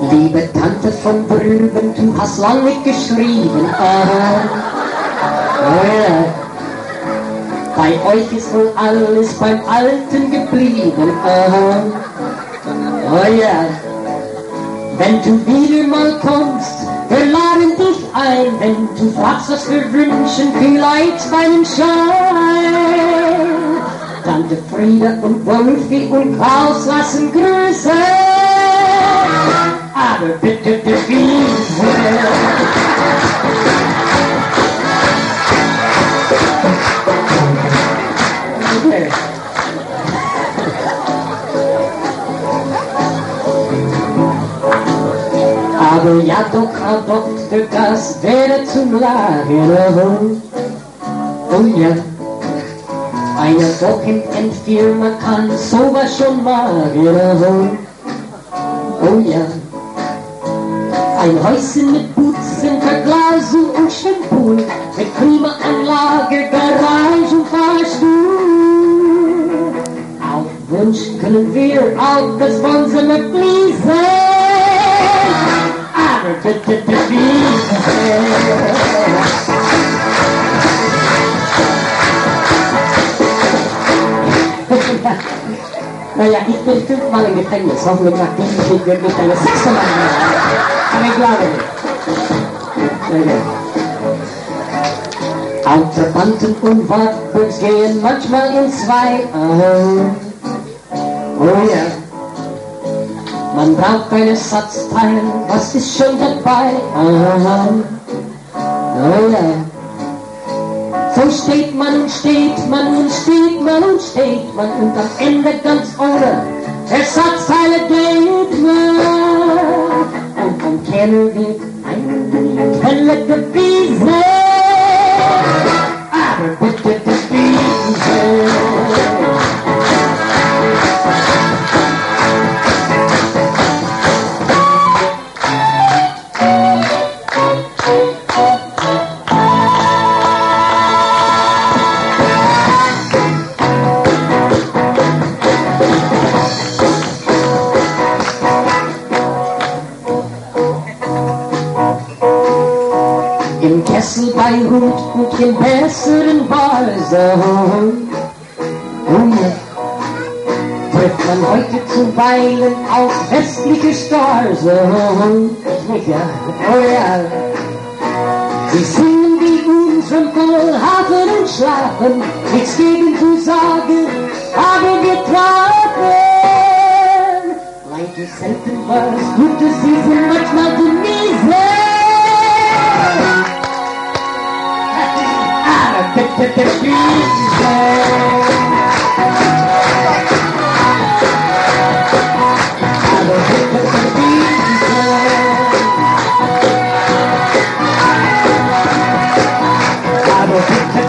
Liebe Tante von drüben, du hast lang nicht geschrieben. Oh ja. Bei euch ist wohl alles beim Alten geblieben. Oh ja. Wenn du wieder mal kommst, wir laden dich ein. Wenn du fragst, was wir wünschen, vielleicht beim Schein. Tante Frieda und Wolfi und Klaus lassen grüßen. Aber bitte bewiesen. Aber ja doch, Herr Doktor, das wäre zum Lachen. Oh ja, eine Wochenendfirma kann sowas schon machen. Oh ja, ein Häuschen mit Putzen, Verglasung und Shampoo, mit Klimaanlage, Garage und Fahrstuhl. Auf Wunsch können wir auch das Wohnzimmer fließen. Aber bitte bewiesen. Naja, ich bin 5-mal im Gefängnis, hoffentlich nach diesem Krieg wird nicht eine 6. Mal mehr. Aber ich glaube nicht. Auch Trabanten und Wartburgs gehen manchmal in 2. Oh ja. Man braucht keine Ersatzteile, was ist schon dabei? Oh ja. So steht man und steht man und steht man und steht man und am Ende ganz ohne Ersatzteile geht man. Und vom Keller wird ein Keller gewiesen. Aber bitte bewiesen. Im Kessel bei Hut und im besseren Bars. Oh ja, trifft man heute zuweilen auf westliche Stars. Nicht, ja? Oh ja. Sie singen wie unseren Kohlhafen und schlafen, nichts gegen zu sagen, aber wir tragen. Leider selten was Gutes, sie sind manchmal genießen. Bitte bewiesen. Aber bitte bewiesen. Aber bitte